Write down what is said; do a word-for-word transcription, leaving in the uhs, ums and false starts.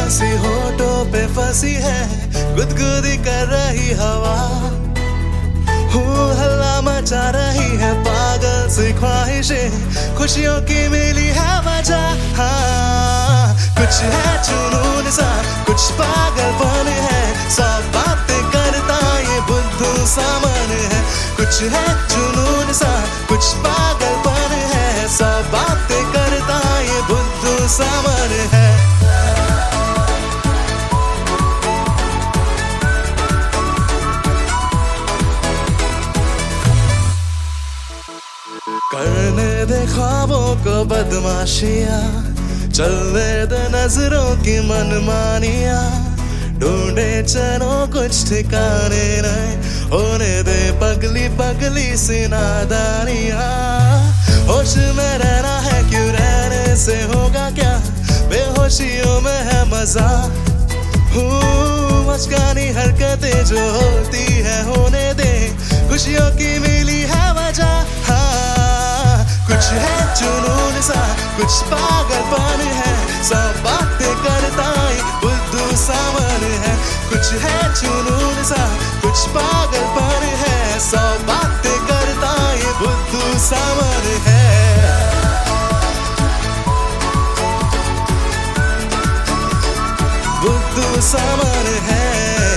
सी होठों पे फंसी है, गुदगुदी कर रही हवा, हूँ हल्ला मचा रही है पागल सी ख्वाहिशें, खुशियों की मिली है वजह। हाँ, कुछ है जुनून सा, कुछ पागलपन है, सब बातें करता ये बुद्धू सा मन है। कुछ है जुनून सा, कुछ पागलपन है, सब बातें करता ये बुद्धू सा मन है। करने दे ख्वाबों को बदमाशियाँ, चलने दे नजरों की मनमानियाँ, ढूंढे चलो कुछ ठिकाने नहीं, होने दे पगली पगली सी नादानियाँ। होश में रहना है क्यों, रहने से होगा क्या, बेहोशियों में है मजा, हूँ मचकानी हरकतें जो होती है होने दे, खुशियों की मिली है वजह। हाँ, कुछ है जुनून सा, कुछ पागलपन है, सब बातें करता है बुद्धू सा मन है। कुछ है जुनून सा, कुछ पागलपन है, सब बातें करता है बुद्धू सा मन है। बुद्धू सा मन है।